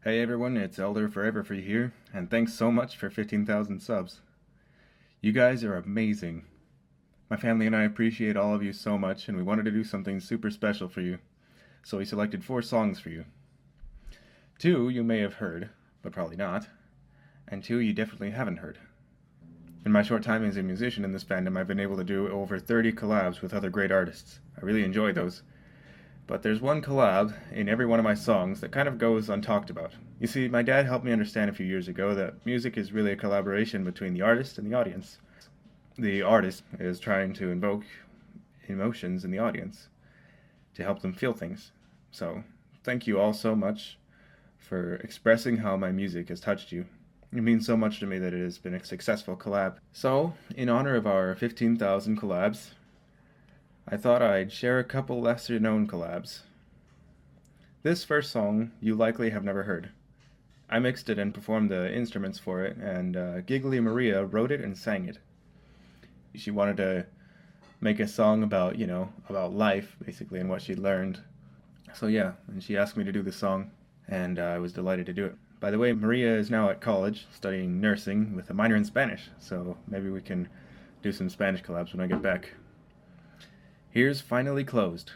Hey everyone, it's Elder Forever for you here, and thanks so much for 15,000 subs. You guys are amazing. My family and I appreciate all of you so much, and we wanted to do something super special for you, so we selected 4 songs for you. 2 you may have heard, but probably not, and 2 you definitely haven't heard. In my short time as a musician in this fandom, I've been able to do over 30 collabs with other great artists. I really enjoy those. But there's one collab in every one of my songs that kind of goes untalked about. You see, my dad helped me understand a few years ago that music is really a collaboration between the artist and the audience. The artist is trying to invoke emotions in the audience to help them feel things. So, thank you all so much for expressing how my music has touched you. It means so much to me that it has been a successful collab. So, in honor of our 15,000 collabs, I thought I'd share a couple lesser known collabs. This first song you likely have never heard. I mixed it and performed the instruments for it, and Giggly Maria wrote it and sang it. She wanted to make a song about, about life, basically, and what she'd learned. So yeah, and she asked me to do the song, and I was delighted to do it. By the way, Maria is now at college, studying nursing with a minor in Spanish, so maybe we can do some Spanish collabs when I get back. Here's Finally Closed.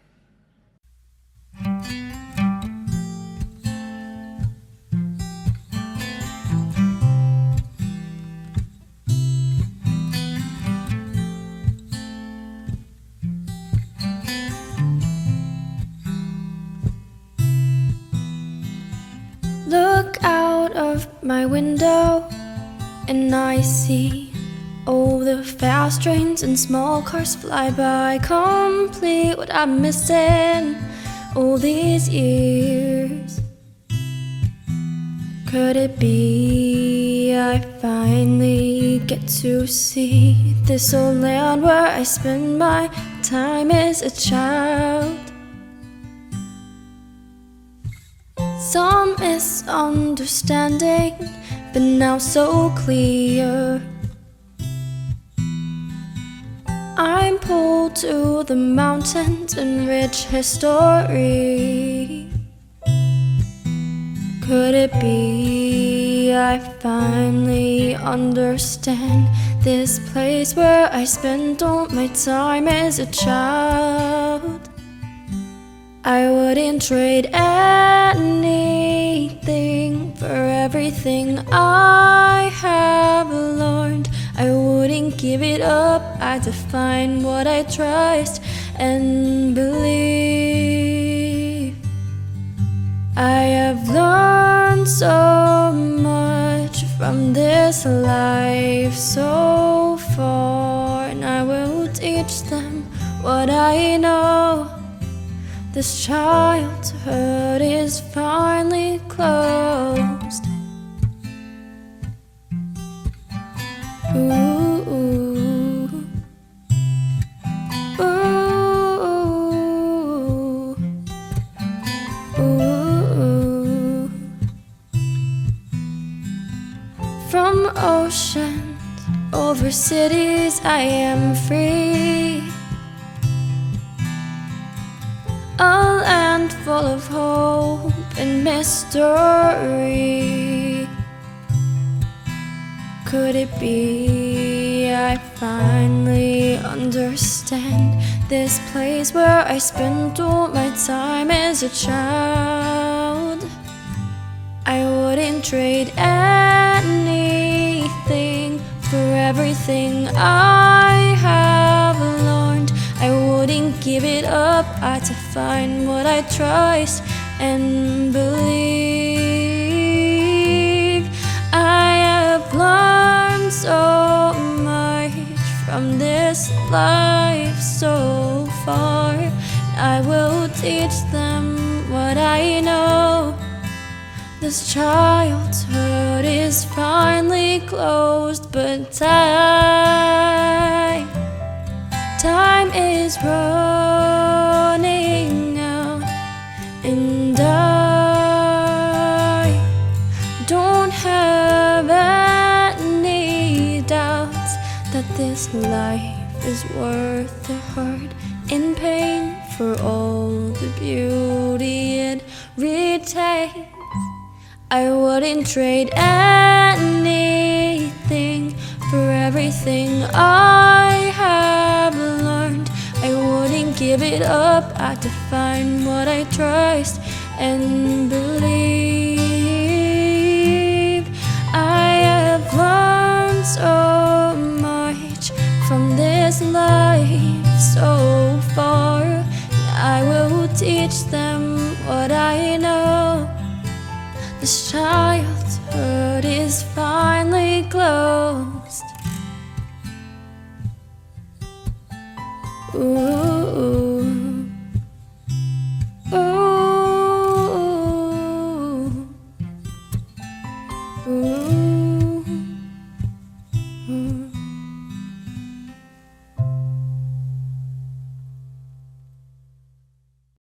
Look out of my window and I see all the fast trains and small cars fly by, complete what I'm missing all these years. Could it be I finally get to see this old land where I spend my time as a child? Some misunderstanding, but now so clear. I'm pulled to the mountains and rich history. Could it be I finally understand this place where I spent all my time as a child? I wouldn't trade anything for everything I have learned. I wouldn't give it up. I'd define what I trust and believe. I have learned so much from this life so far, and I will teach them what I know. This childhood is finally closed. Ooh, ooh, ooh, ooh. From oceans over cities, I am free. A land full of hope and mystery. Could it be I finally understand this place where I spent all my time as a child? I wouldn't trade anything for everything I have learned. I wouldn't give it up. I'd define what I trust and believe. I have learned so much from this life so far. I will teach them what I know. This childhood is finally closed, but time is running out, and I don't have any doubts that this life is worth the hurt and pain for all the beauty it retains. I wouldn't trade anything for everything I have learned. I wouldn't give it up. I'd define what I trust and believe. I have learned so much from this life so far. I will teach them what I know. This childhood is finally closed. Ooh.